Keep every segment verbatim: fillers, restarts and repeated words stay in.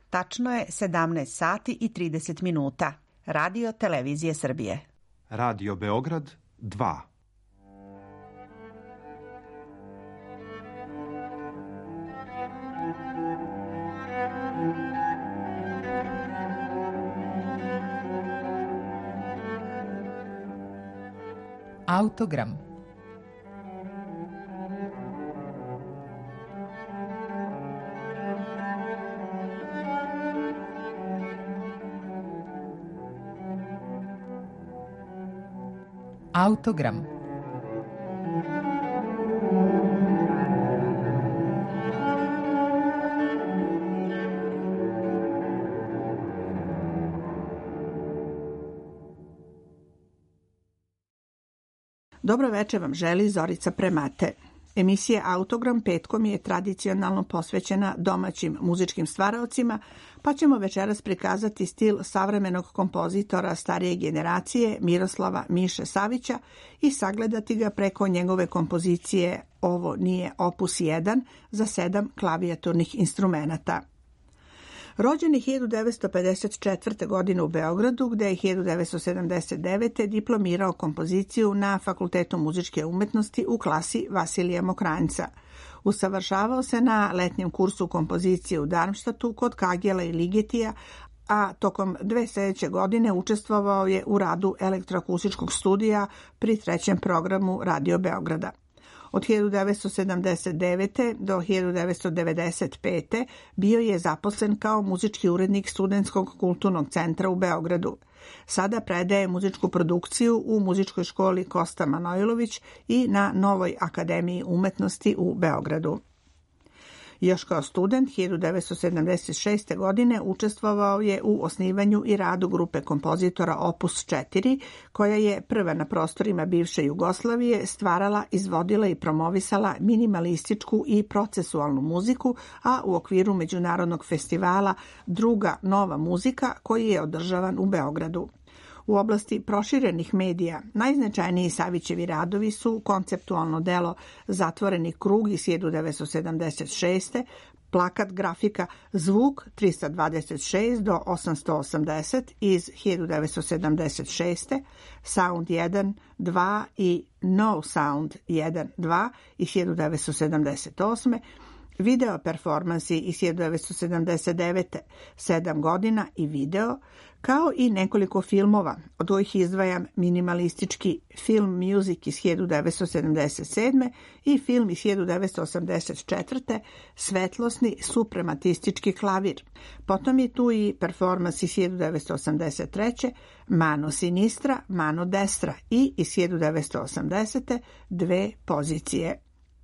Tačno je sedamnaest sati i trideset minuta. Radio Televizije Srbije. Radio Beograd dva. Autogram. Autogram. Dobro večer vam želi Zorica Premate. Emisija Autogram petkom je tradicionalno posvećena domaćim muzičkim stvaraocima, pa ćemo večeras prikazati stil savremenog kompozitora starije generacije Miroslava Miše Savića i sagledati ga preko njegove kompozicije Ovo nije opus jedan za sedam klavijaturnih instrumenata. Rođen je hiljadu devetsto pedeset četvrte. godine u Beogradu, gde je hiljadu devetsto sedamdeset devete. diplomirao kompoziciju na Fakultetu muzičke umetnosti u klasi Vasilija Mokranjca. Usavršavao se na letnjem kursu kompozicije u Darmstadtu kod Kagela i Ligetija, a tokom dve sljedeće godine učestvovao je u radu elektroakustičkog studija pri trećem programu Radio Beograda. Od hiljadu devetsto sedamdeset devete. do hiljadu devetsto devedeset pete. bio je zaposlen kao muzički urednik Studentskog kulturnog centra u Beogradu. Sada predaje muzičku produkciju u muzičkoj školi Kosta Manojlović i na Novoj akademiji umetnosti u Beogradu. Još kao student hiljadu devetsto sedamdeset šeste. godine učestvovao je u osnivanju i radu grupe kompozitora Opus četiri, koja je prva na prostorima bivše Jugoslavije stvarala, izvodila i promovisala minimalističku i procesualnu muziku, a u okviru međunarodnog festivala Druga nova muzika, koji je održavan u Beogradu. U oblasti proširenih medija najznačajniji Savićevi radovi su konceptualno delo Zatvoreni krug iz hiljadu devetsto sedamdeset šeste. plakat grafika Zvuk trista dvadeset šest do osamsto osamdeset iz hiljadu devetsto sedamdeset šeste. Sound jedan, dva i No Sound jedan, dva iz hiljadu devetsto sedamdeset osme. Video performansi iz hiljadu devetsto sedamdeset devete. sedam godina i video, kao i nekoliko filmova, od kojih izdvajam minimalistički film Music iz hiljadu devetsto sedamdeset sedme. i film iz hiljadu devetsto osamdeset četvrte. Svetlosni suprematistički klavir. Potom je tu i performans iz hiljadu devetsto osamdeset treće. Mano Sinistra, Mano Destra i iz hiljadu devetsto osamdesete. Dve pozicije.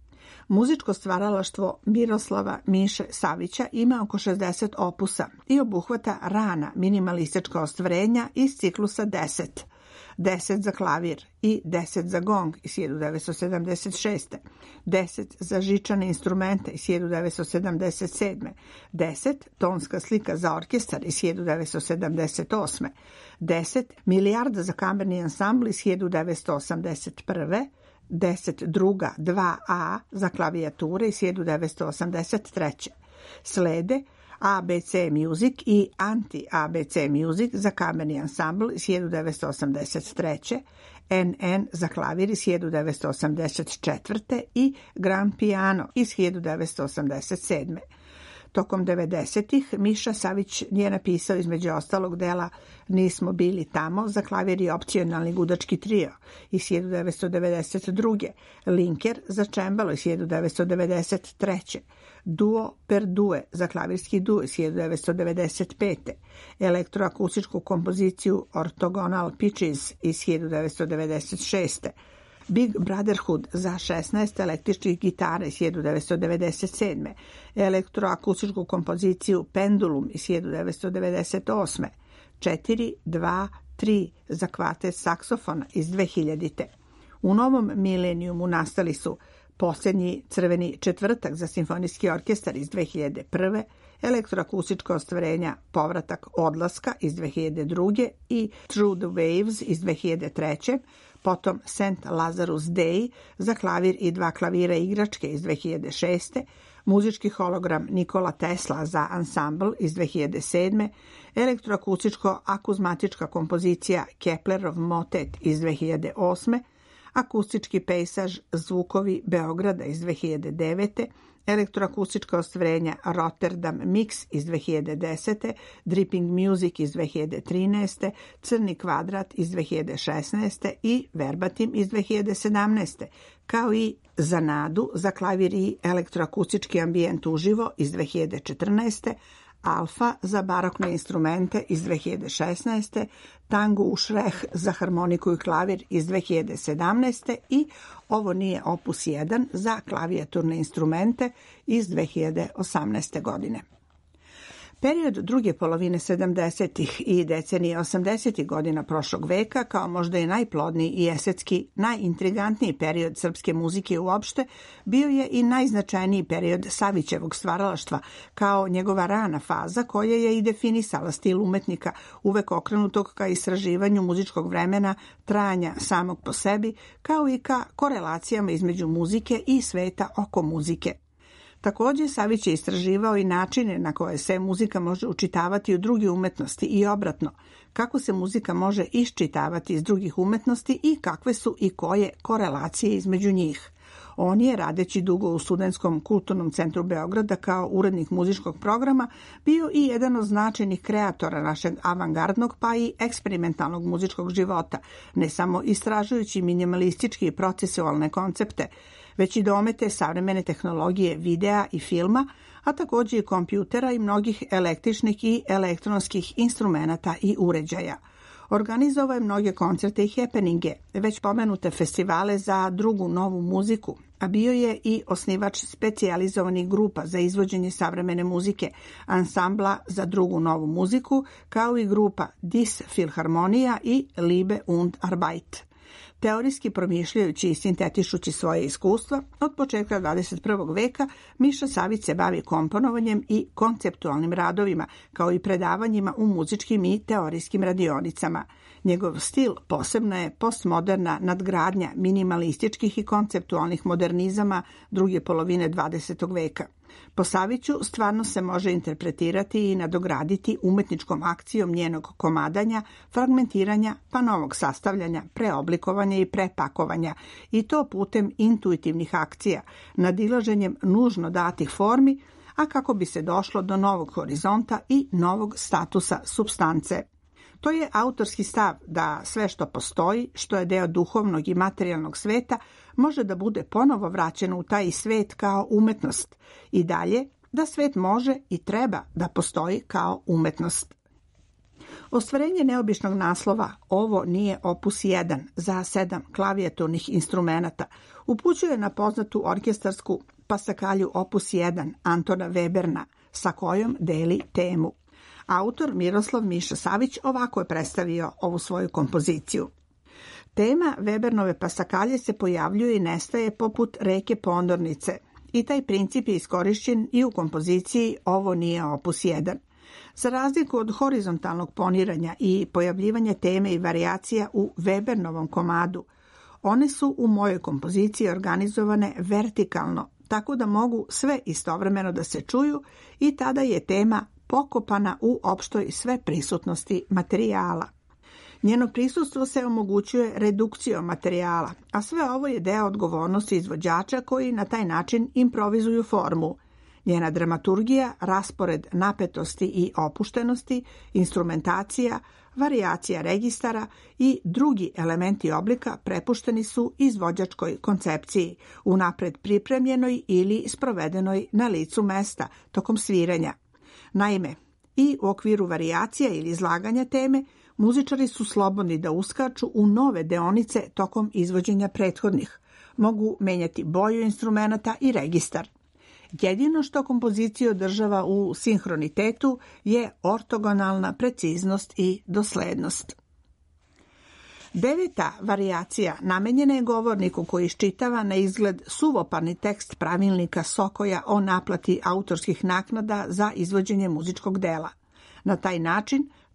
Muzičko stvaralaštvo Miroslava Miše Savića ima oko šezdeset opusa i obuhvata rana minimalistička ostvarenja iz ciklusa deset. deset za klavir i deset za gong iz hiljadu devetsto sedamdeset šeste. deset za žičane instrumente iz hiljadu devetsto sedamdeset sedme. deset tonska slika za orkestar iz hiljadu devetsto sedamdeset osme. deset milijarda za kamerni ansambl iz hiljadu devetsto osamdeset prve. deset druga dva a za klavijature iz hiljadu devetsto osamdeset treće. Slede A B C Music i Anti-A B C Music za kamerni ansambl iz hiljadu devetsto osamdeset treće. N N za klavir iz hiljadu devetsto osamdeset četvrte. i Grand Piano iz hiljadu devetsto osamdeset sedme. Tokom devedesetih Miša Savić je napisao između ostalog dela Nismo bili tamo za klavir i opcionalni gudački trio iz hiljadu devetsto devedeset druge. Linker za čembalo iz hiljadu devetsto devedeset treće. Duo per due za klavirski duo iz hiljadu devetsto devedeset pete. Elektroakustičku kompoziciju Orthogonal Pitches iz hiljadu devetsto devedeset šeste. Big Brotherhood za šesnaest električnih gitara iz hiljadu devetsto devedeset sedme. Elektroakustičku kompoziciju Pendulum iz hiljadu devetsto devedeset osme. četiri, dva, tri za kvartet saksofona iz dve hiljadite. U novom milenijumu nastali su Posljednji crveni četvrtak za simfonijski orkestar iz dve hiljade prve. Elektroakustička ostvarenja Povratak odlaska iz dve hiljade druge. i Through the Waves iz dve hiljade treće. Potom Saint Lazarus Day za klavir i dva klavira igračke iz dve hiljade šeste. muzički hologram Nikola Tesla za ansambl iz dve hiljade sedme, elektroakustičko-akuzmatička kompozicija Keplerov motet iz dve hiljade osme, akustički pejsaž Zvukovi Beograda iz dve hiljade devete, elektroakustička ostvarenja Rotterdam Mix iz dve hiljade desete, Dripping Music iz dve hiljade trinaeste, Crni kvadrat iz dve hiljade šesnaeste i Verbatim iz dve hiljade sedamnaeste, kao i Za nadu za klavir i elektroakustički ambijent uživo iz dve hiljade četrnaeste, Alfa za barokne instrumente iz dve hiljade šesnaeste, Tango u šreh za harmoniku i klavir iz dve hiljade sedamnaeste i Ovo nije opus jedan za klavijaturne instrumente iz dve hiljade osamnaeste godine. Period druge polovine sedamdesetih i decenije osamdesetih godina prošlog veka, kao možda i najplodniji i estetski najintrigantniji period srpske muzike uopšte, bio je i najznačajniji period Savićevog stvaralaštva, kao njegova rana faza koja je i definisala stil umetnika, uvek okrenutog ka istraživanju muzičkog vremena, trajanja samog po sebi, kao i ka korelacijama između muzike i sveta oko muzike. Također, Savić je istraživao i načine na koje se muzika može učitavati u druge umetnosti i obratno, kako se muzika može iščitavati iz drugih umetnosti i kakve su i koje korelacije između njih. On je, radeći dugo u Studentskom kulturnom centru Beograda kao urednik muzičkog programa, bio i jedan od značajnih kreatora našeg avangardnog pa i eksperimentalnog muzičkog života, ne samo istražujući minimalistički i procesualne koncepte, već i domete savremene tehnologije videa i filma, a također i kompjutera i mnogih električnih i elektronskih instrumenata i uređaja. Organizovao je mnoge koncerte i happeninge, već pomenute festivale za drugu novu muziku, a bio je i osnivač specijalizovanih grupa za izvođenje savremene muzike, ansambla za drugu novu muziku, kao i grupa Dis Filharmonija i Liebe und Arbeit. Teorijski promišljajući i sintetišući svoje iskustva, od početka dvadeset prvog veka Miša Savić se bavi komponovanjem i konceptualnim radovima, kao i predavanjima u muzičkim i teorijskim radionicama. Njegov stil posebno je postmoderna nadgradnja minimalističkih i konceptualnih modernizama druge polovine dvadesetog veka. Po Saviću stvarno se može interpretirati i nadograditi umetničkom akcijom njenog komadanja, fragmentiranja pa novog sastavljanja, preoblikovanja i prepakovanja, i to putem intuitivnih akcija, nadilaženjem nužno datih formi, a kako bi se došlo do novog horizonta i novog statusa supstance. To je autorski stav da sve što postoji, što je deo duhovnog i materijalnog sveta, može da bude ponovo vraćeno u taj svet kao umetnost, i dalje da svet može i treba da postoji kao umetnost. Ostvarenje neobičnog naslova Ovo nije opus jedan za sedam klavijaturnih instrumenata upućuje na poznatu orkestarsku pasakalju opus jedan Antona Weberna, sa kojom deli temu. Autor Miroslav Miša Savić ovako je predstavio ovu svoju kompoziciju. Tema Webernove pasakalje se pojavljuje i nestaje poput reke Pondornice, i taj princip je iskorišćen i u kompoziciji Ovo nije opus jedan. Za razliku od horizontalnog poniranja i pojavljivanja teme i varijacija u Webernovom komadu, one su u mojoj kompoziciji organizovane vertikalno, tako da mogu sve istovremeno da se čuju, i tada je tema pokopana u opštoj sveprisutnosti materijala. Njeno prisustvo se omogućuje redukcijom materijala, a sve ovo je deo odgovornosti izvođača koji na taj način improvizuju formu. Njena dramaturgija, raspored napetosti i opuštenosti, instrumentacija, varijacija registara i drugi elementi oblika prepušteni su izvođačkoj koncepciji, unapred pripremljenoj ili sprovedenoj na licu mesta tokom sviranja. Naime, i u okviru varijacija ili izlaganja teme, muzičari su slobodni da uskaču u nove deonice tokom izvođenja prethodnih. Mogu menjati boju instrumenata i registar. Jedino što kompoziciju održava u sinhronitetu je ortogonalna preciznost i doslednost. Deveta varijacija namenjena je govorniku koji iščitava na izgled suvoparni tekst pravilnika Sokoja o naplati autorskih naknada za izvođenje muzičkog dela. Na taj način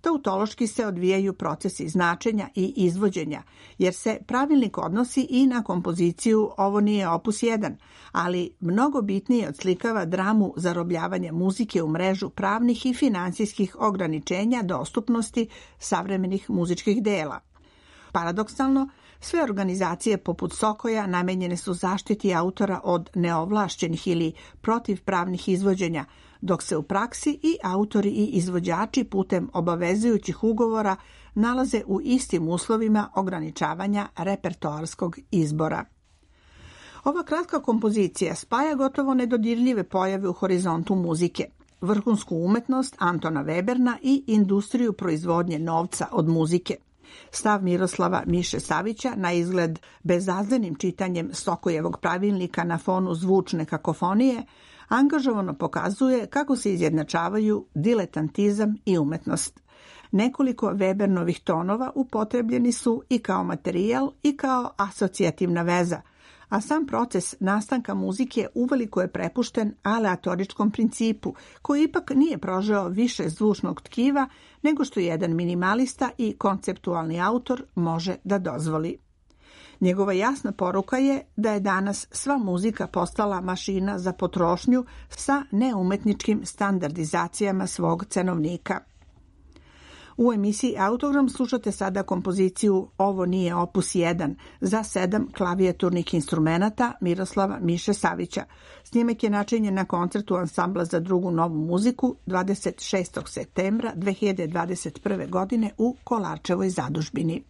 Tautološki se odvijaju procesi značenja i izvođenja, jer se pravilnik odnosi i na kompoziciju Ovo nije opus jedan, ali mnogo bitnije odslikava dramu zarobljavanja muzike u mrežu pravnih i finansijskih ograničenja dostupnosti savremenih muzičkih dela. Paradoksalno, sve organizacije poput Sokoja namenjene su zaštiti autora od neovlašćenih ili protivpravnih izvođenja, dok se u praksi i autori i izvođači putem obavezujućih ugovora nalaze u istim uslovima ograničavanja repertoarskog izbora. Ova kratka kompozicija spaja gotovo nedodirljive pojave u horizontu muzike, vrhunsku umetnost Antona Weberna i industriju proizvodnje novca od muzike. Stav Miroslava Miše Savića na izgled bezazlenim čitanjem Sokojevog pravilnika na fonu zvučne kakofonije angažovano pokazuje kako se izjednačavaju diletantizam i umetnost. Nekoliko Webernovih tonova upotrebljeni su i kao materijal i kao asocijativna veza, a sam proces nastanka muzike uveliko je prepušten aleatoričkom principu, koji ipak nije prožeo više zvučnog tkiva nego što jedan minimalista i konceptualni autor može da dozvoli. Njegova jasna poruka je da je danas sva muzika postala mašina za potrošnju sa neumetničkim standardizacijama svog cenovnika. U emisiji Autogram slušate sada kompoziciju Ovo nije opus jedan za sedam klavijaturnih instrumenata Miroslava Miše Savića. Snimak je načinjen na koncertu Ansambla za drugu novu muziku dvadeset šestog septembra dve hiljade dvadeset prve. godine u Kolarčevoj zadužbini.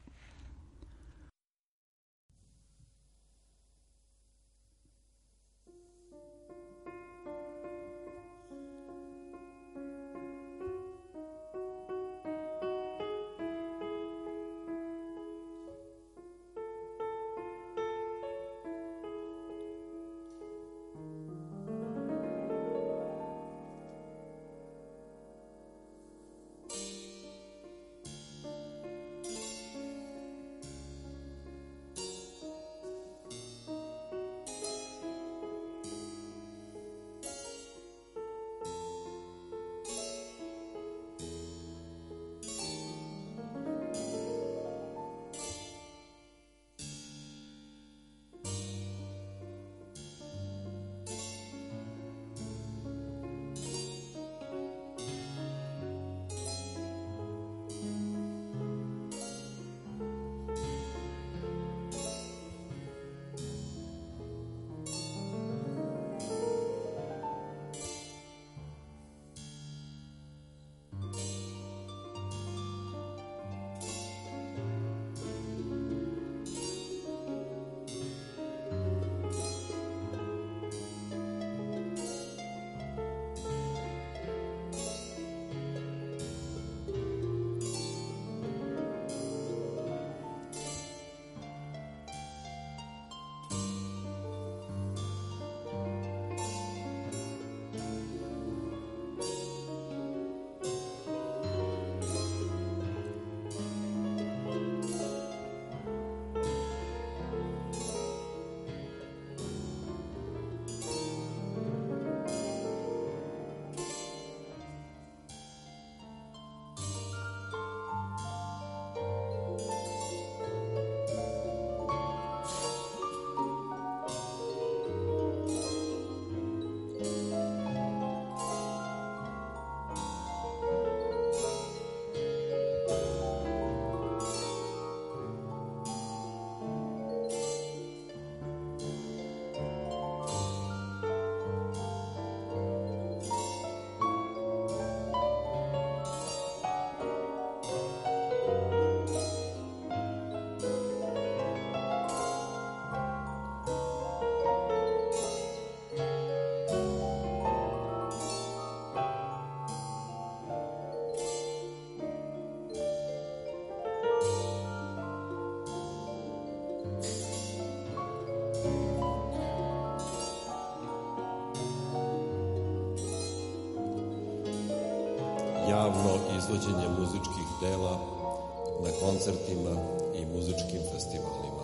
javno izvođenje muzičkih dela na koncertima i muzičkim festivalima.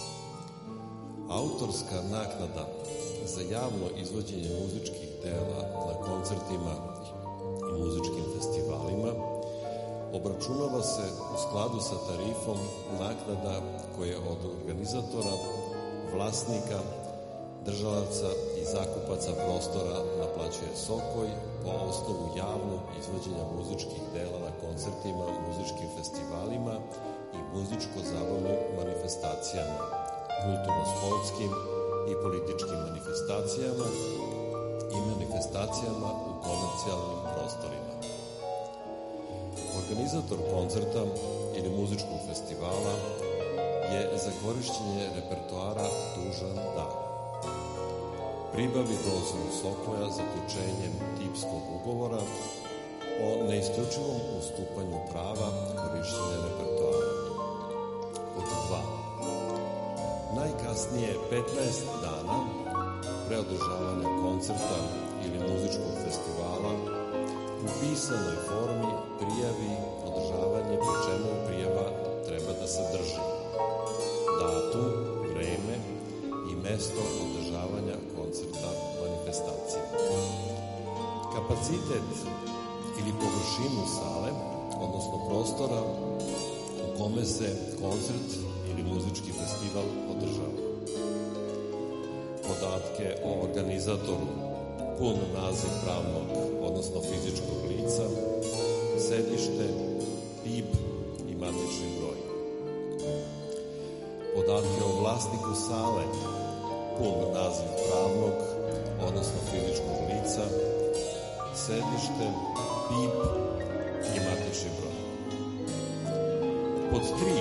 Autorska naknada za javno izvođenje muzičkih dela na koncertima i muzičkim festivalima obračunava se u skladu sa tarifom naknada koje od organizatora, vlasnika, držalaca i zakupaca prostora naplaćuje Sokoj po osnovu javnog izvođenja muzičkih dela na koncertima, muzičkim festivalima i muzičko-zabavnim manifestacijama, kulturno-sportskim i političkim manifestacijama i manifestacijama u komercijalnim prostorima. Organizator koncerta ili muzičkog festivala je za korišćenje repertoara dužan da pribavi dozvolu Sokoja zaključenjem tipskog ugovora o neisključivom ustupanju prava korišćenja repertoara. Pod dva. Najkasnije petnaest dana pre održavanja koncerta ili muzičkog festivala u pisanoj formi prijavi održavanje, pri čemu prijava treba da sadrži datum, vreme i mesto održavanja koncerta manifestacije. Kapacitet ili površinu sale, odnosno prostora u kome se koncert ili muzički festival održava. Podatke o organizatoru, pun naziv pravnog, odnosno fizičkog lica, sedište, P I B i matični broj. Podatke o vlasniku sale, pun naziv pravnog, odnosno fizičkog lica, sedište, P I B i matični broj. Pod tri.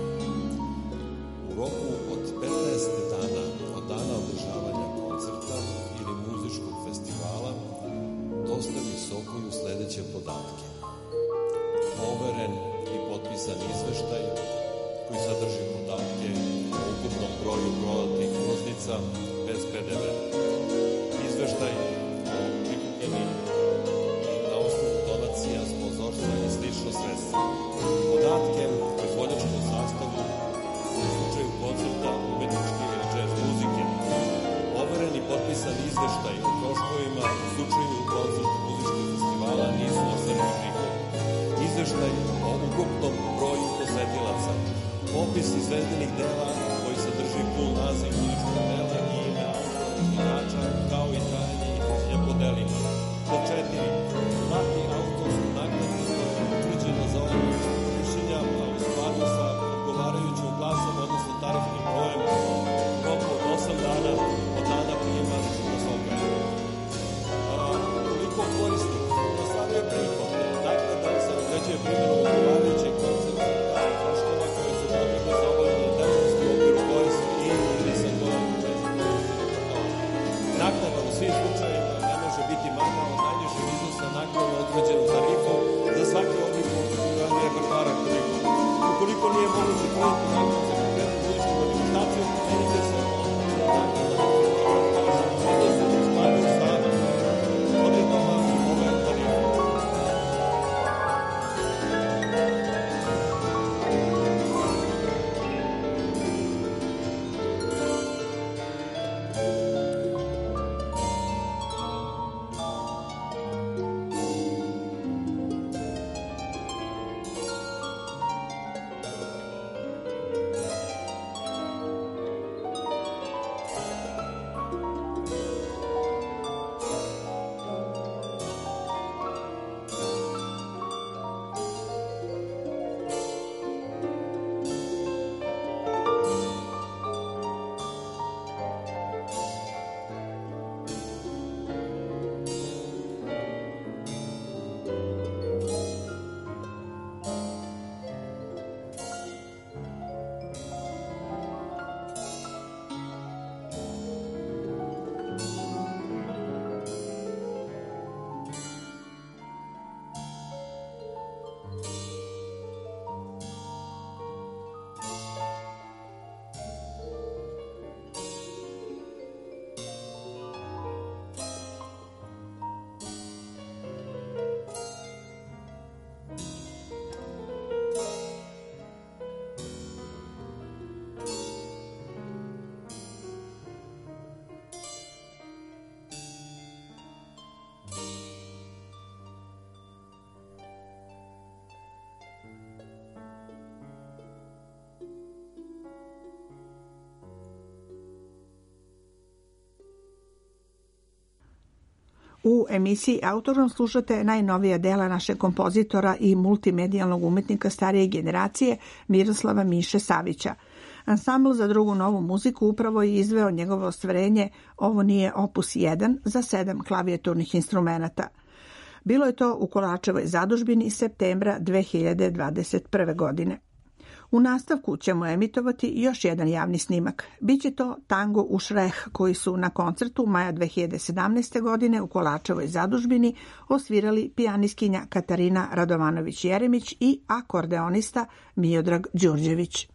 U roku od petnaest dana od dana održavanja koncerta ili muzičkog festivala dostavi Sokoju sledeće podatke. Overen i potpisan izveštaj koji sadrži podatke o ukupnom broju prodatih ulaznica bez P D V. Izveštaj o prikupljenim i na osnovu donacija, sponzorstva i slično sredstva. Podatke o izvođačkom sastavu u slučaju koncerta umetničke ili džez muzike. Overen i potpisan izveštaj o troškovima u slučaju koncerta muzičkog festivala nisu ostvareni prihodi. Izveštaj o ukupnom broju posetilaca. Popis izvedenih dela koji sadrži pun naziv muzičkog dela i ime autora izvođača, kao i trajanje izvođenja po delima. Pod četiri. Plati autorsku naknadu koja je utvrđena za obavljanje korišćenja, a u skladu sa odgovarajućom glasom, odnosno tarifnim brojem, roku od osam dana od dana prijema računa Sokoja. Koliko korisnik ostvaruje prihod, naknada se određuje primjenom odgovarajućeg koncepta kao troškova koje su potrebne za obavljanje delatnosti u okviru koje su i ili sa kojom u vezi korišćenja repertoara. Naknada u svim slučajevima ne može biti manja od najnižeg iznosa U emisiji Autogram slušate najnovija dela našeg kompozitora i multimedijalnog umetnika starije generacije Miroslava Miše Savića. Ansambl za drugu novu muziku upravo je izveo njegovo ostvarenje Ovo nije opus jedan za sedam klavijaturnih instrumenata. Bilo je to u Kolarčevoj zadužbini septembra dve hiljade dvadeset prve. godine. U nastavku ćemo emitovati još jedan javni snimak. Biće to Tango u Šreh, koji su na koncertu maja dve hiljade sedamnaeste. godine u Kolarčevoj zadužbini osvirali pijanistkinja Katarina Radovanović-Jeremić i akordeonista Miodrag Đurđević.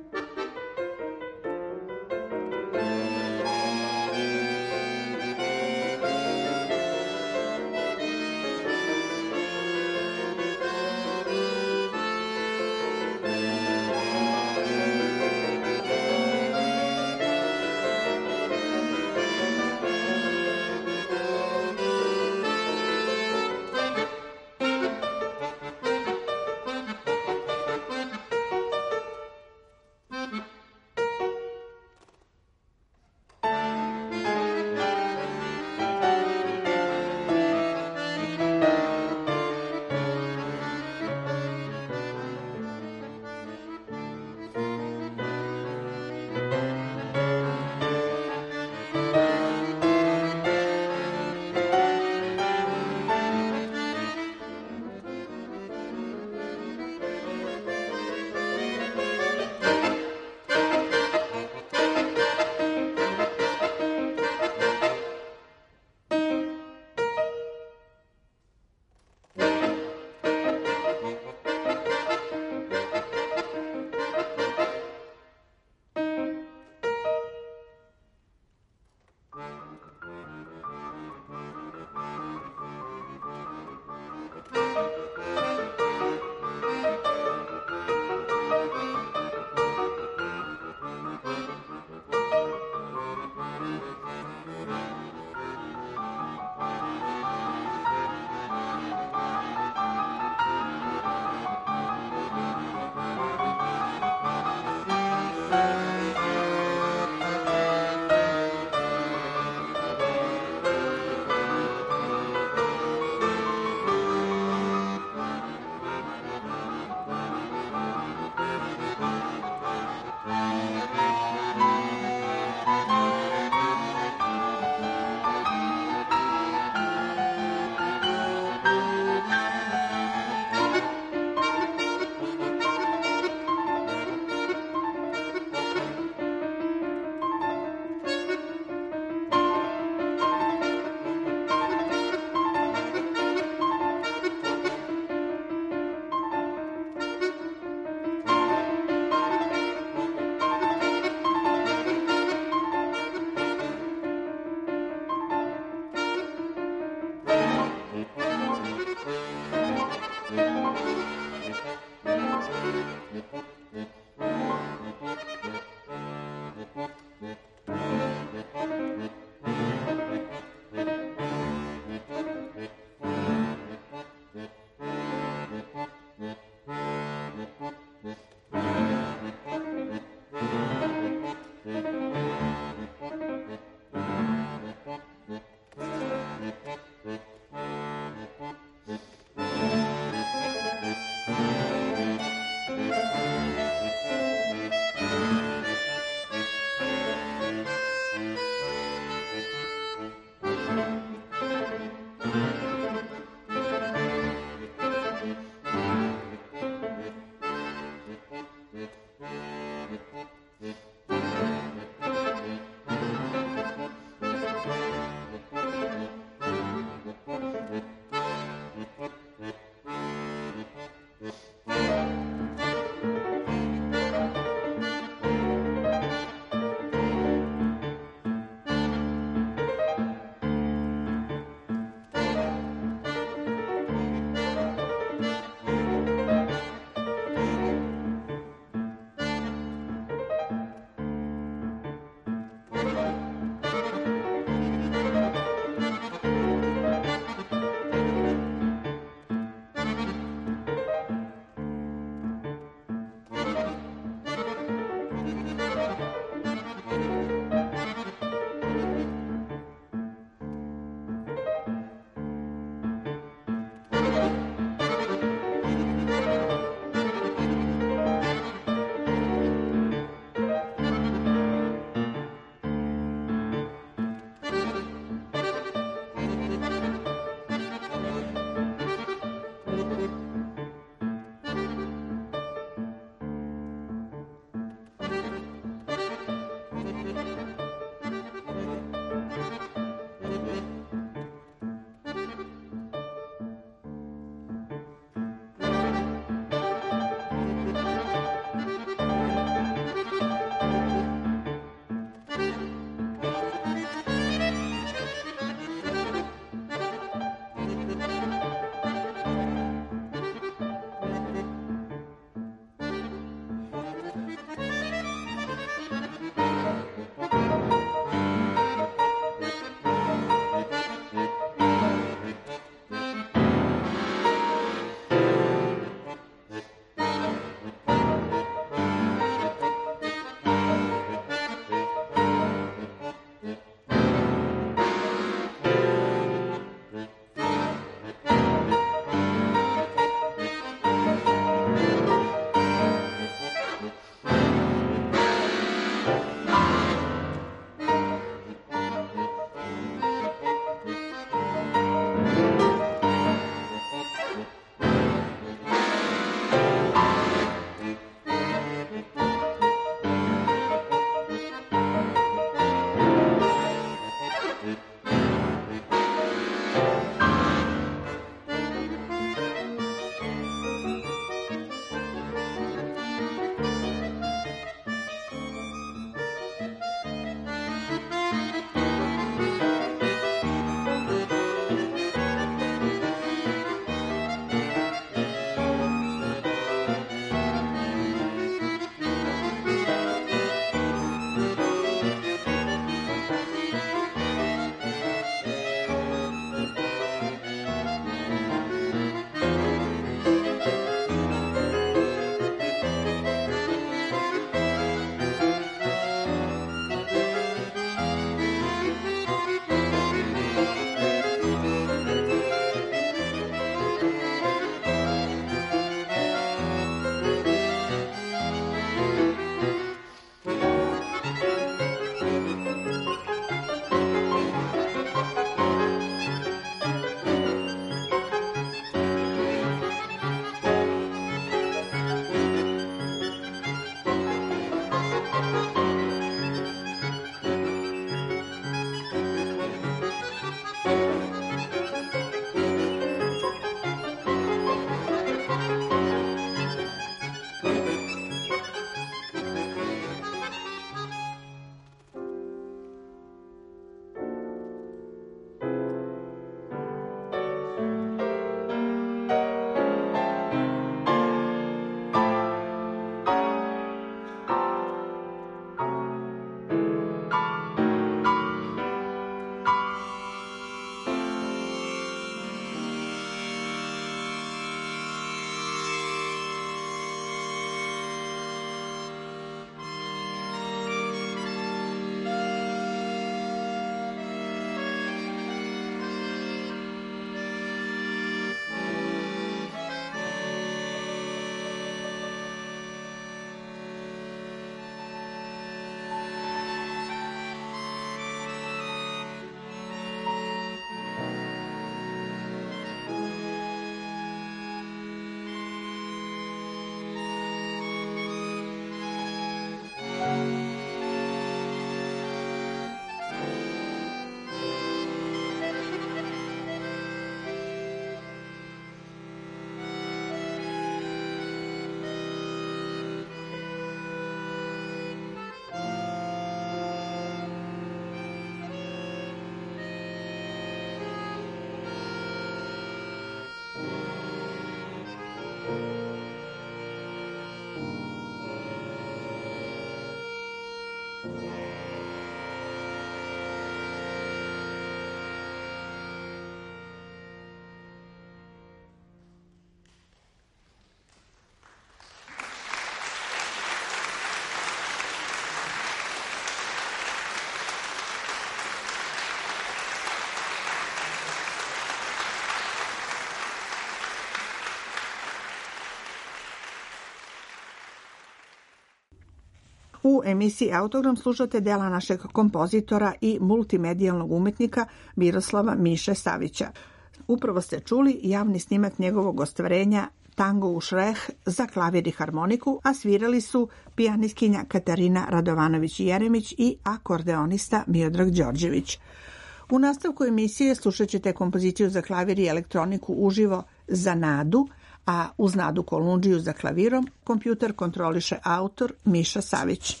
U emisiji Autogram slušate dela našeg kompozitora i multimedijalnog umetnika Miroslava Miše Savića. Upravo ste čuli javni snimak njegovog ostvarenja Tango u šreh za klavir i harmoniku, a svirali su pijanistkinja Katarina Radovanović-Jeremić i akordeonista Miodrag Đorđević. U nastavku emisije slušat ćete kompoziciju za klavir i elektroniku uživo Za Nadu, a uz Nadu Kolundžiju za klavirom kompjuter kontroliše autor Miša Savić.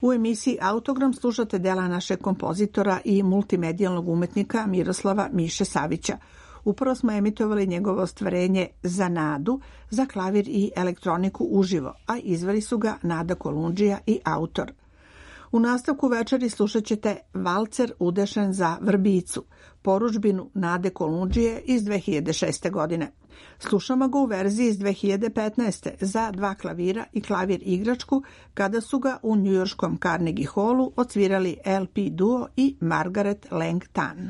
U emisiji Autogram slušate dela našeg kompozitora i multimedijalnog umetnika Miroslava Miše Savića. Upravo smo emitovali njegovo ostvarenje Za nadu za klavir i elektroniku uživo, a izveli su ga Nada Kolundžija i autor. U nastavku večeri slušat ćete valcer udešen za vrbicu, porudžbinu Nade Kolundžije iz dve hiljade šeste. godine. Slušamo ga u verziji iz dve hiljade petnaeste. za dva klavira i klavir igračku, kada su ga u njujorškom Carnegie Hallu odsvirali L P duo i Margaret Lang Tan.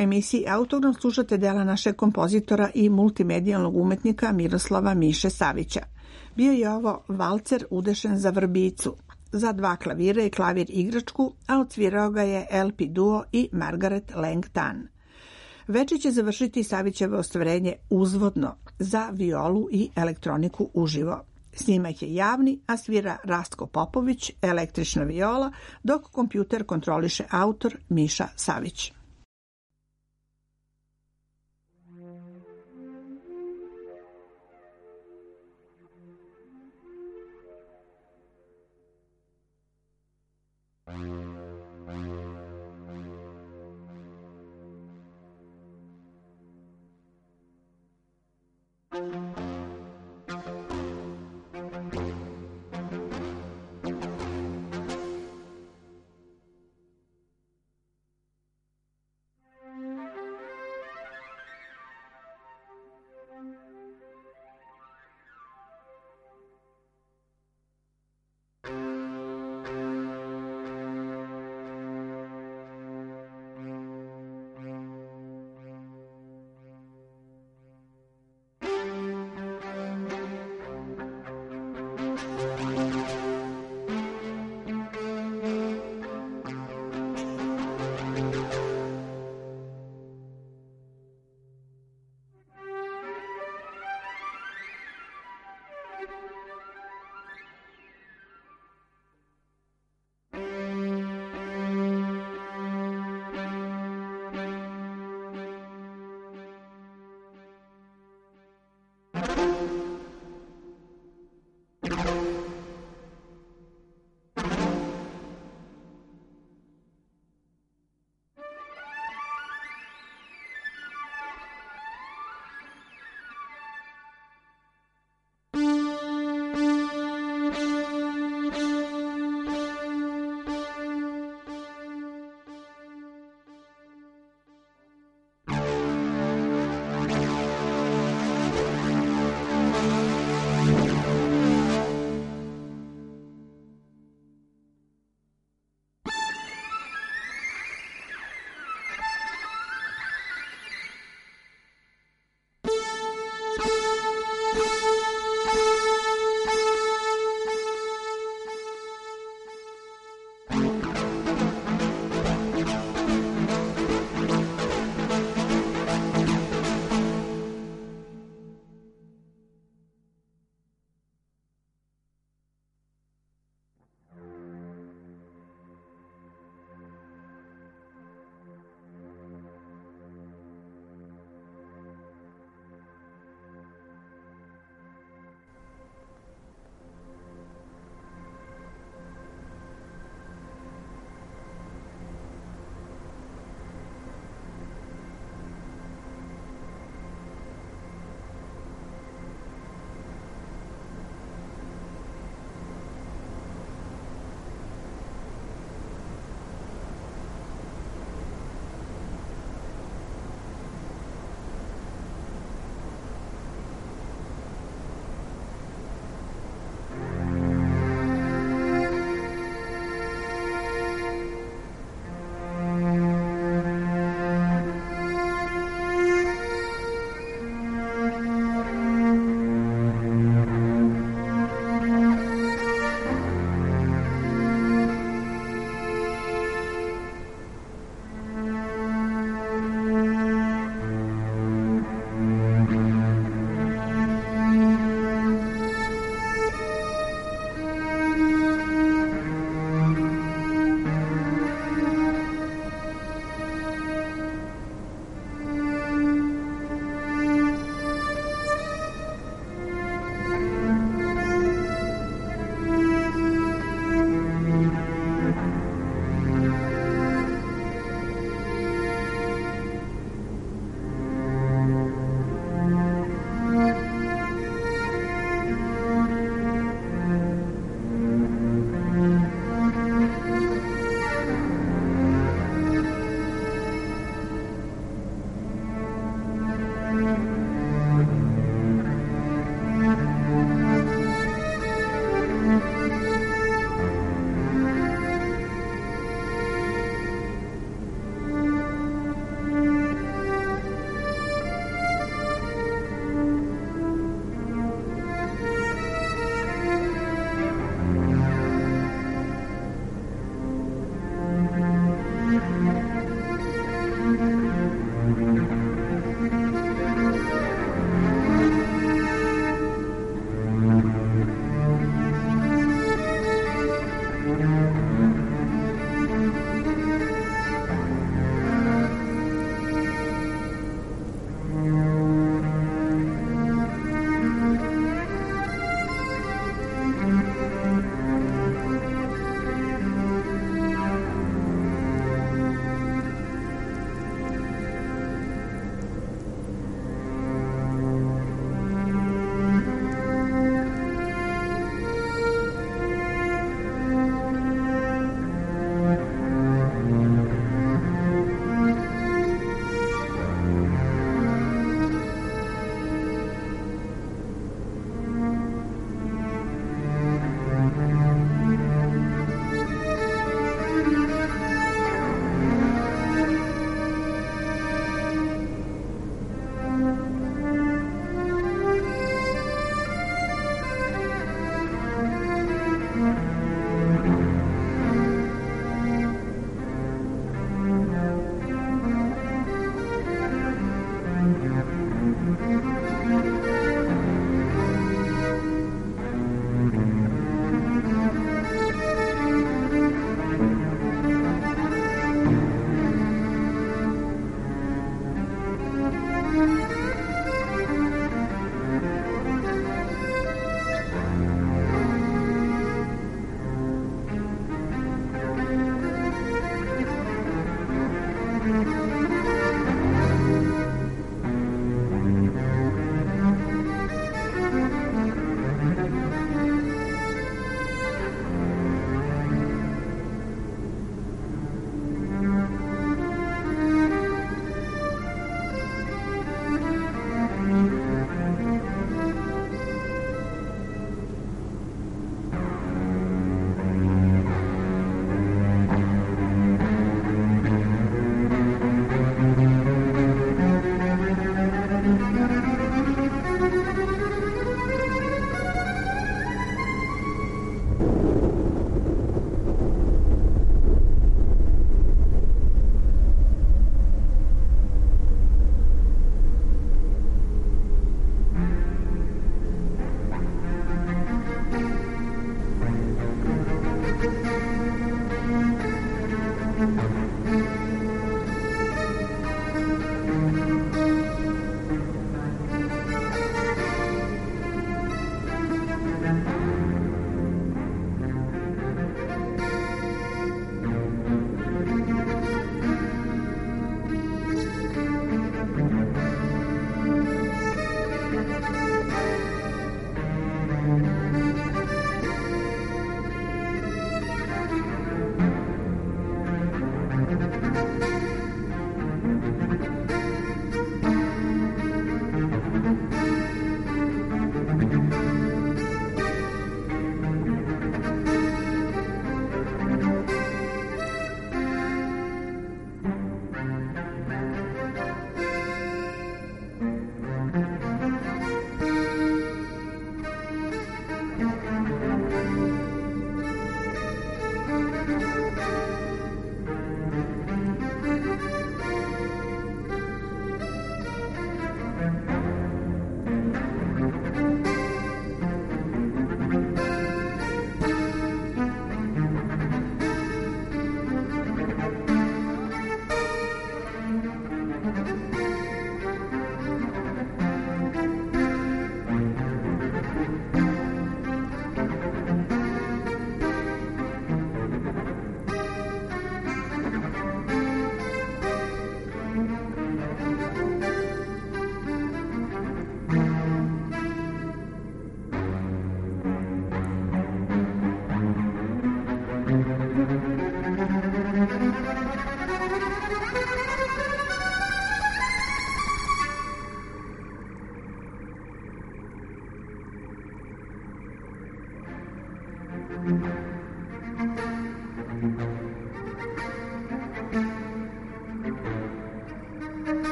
emisiji Autogram slušate dela našeg kompozitora i multimedijalnog umetnika Miroslava Miše Savića. Bio je ovo valcer udešen za vrbicu, za dva klavira i klavir igračku, a odsvirao ga je L P Duo i Margaret Lang Tan. Veče će završiti Savićevo ostvarenje Uzvodno za violu i elektroniku uživo. Snimak je javni, a svira Rastko Popović, električna viola, dok kompjuter kontroliše autor Miša Savić.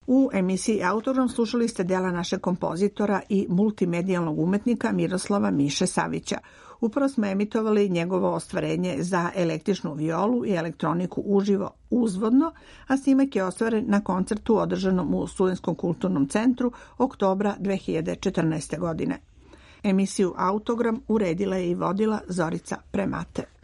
U emisiji Autogram slušali ste dela našeg kompozitora i multimedijalnog umetnika Miroslava Miše Savića. Upravo smo emitovali njegovo ostvarenje za električnu violu i elektroniku uživo uzvodno, a snimak je ostvaren na koncertu održanom u Studentskom kulturnom centru oktobra dve hiljade četrnaeste. godine. Emisiju Autogram uredila je i vodila Zorica Premate.